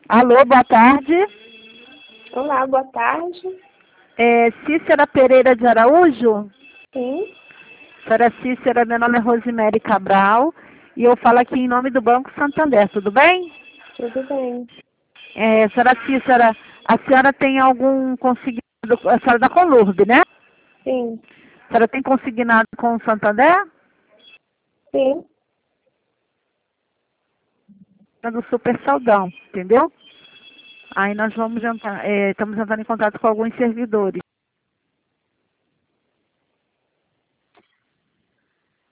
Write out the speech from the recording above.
Alô, boa tarde. Olá, boa tarde. Cícera Pereira de Araújo? Sim, Senhora Cícera, meu nome é Rosemary Cabral e eu falo aqui em nome do Banco Santander, tudo bem? tudo bem. Senhora Cícera, a senhora tem algum consignado, a senhora da Conlurb, né? Sim, A senhora tem consignado com o Santander? sim. Do Super Saldão, entendeu? Aí nós vamos entrar, estamos entrando em contato com alguns servidores.